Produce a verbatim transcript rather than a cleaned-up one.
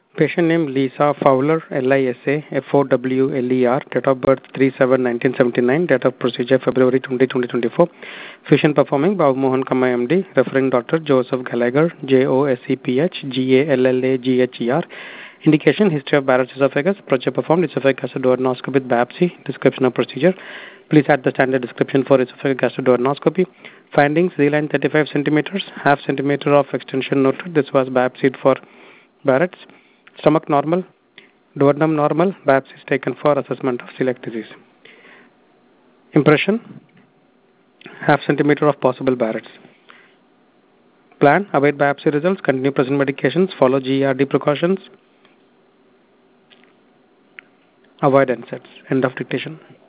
Patient name Lisa Fowler, L I S A F O W L E R, date of birth three seven nineteen seventy-nine, date of procedure February twentieth, twenty twenty-four. Fusion performing Babu Mohan Kamai M D, referring doctor Joseph Gallagher, J O S E P H G A L L A G H E R. Indication history of Barrett's esophagus, procedure performed esophageal gastroduodenoscopy with biopsy. Description of procedure. Please add the standard description for esophageal gastroduodenoscopy. Findings: Z-line thirty-five centimeters, half centimeter of extension noted. This was biopsied for Barrett's. Stomach normal, duodenum normal. Biopsy is taken for assessment of celiac disease. Impression: half centimeter of possible Barrett's. Plan: await biopsy results, continue present medications, follow G E R D precautions, avoid N SAIDs. End of dictation.